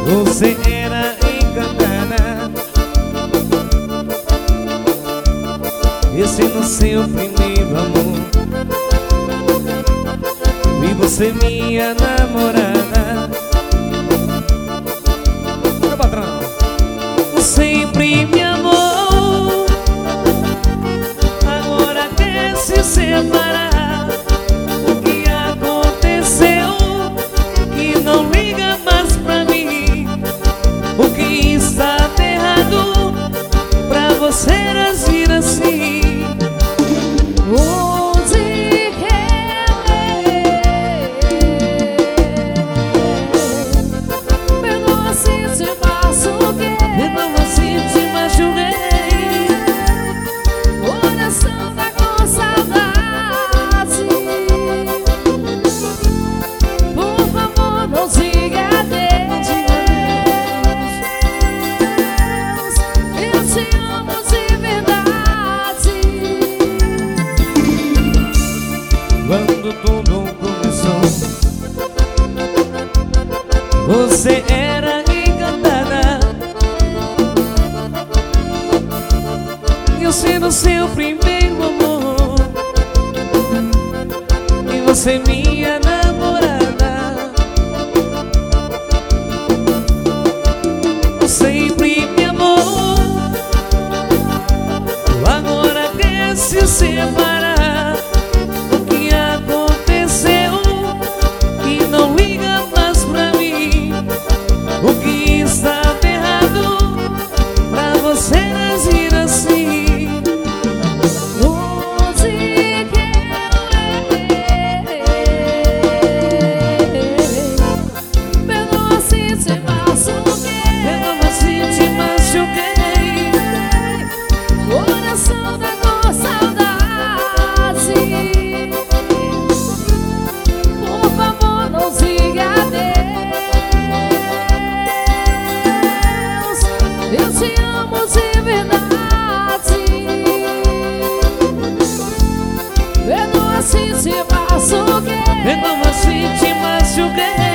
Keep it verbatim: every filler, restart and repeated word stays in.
Você era encantada. Esse no seu primeiro amor. E você minha namorada. Meu patrão. Sempre me amou, agora quer se separar. O que aconteceu? Que não liga mais pra mim. O que está errado pra você agir assim? Onde quer perdoa se te machuquei, Perdoa se te machuquei. coração tá com saudade. Por favor, não diga adeus. Eu te amo de verdade. Quando tudo começou, você era encantada. Eu sendo seu primeiro amor, e você minha namorada. Sempre me amou, agora quer se separar. O que aconteceu? Que não liga mais pra mim. O que está errado pra você agir assim? Onde quer perdoa se te machuquei, Perdoa se te machuquei. coração tá com saudade. Por favor, não diga adeus. Eu te amo de verdade. Perdoa se te machuquei, Perdoa se te machuquei.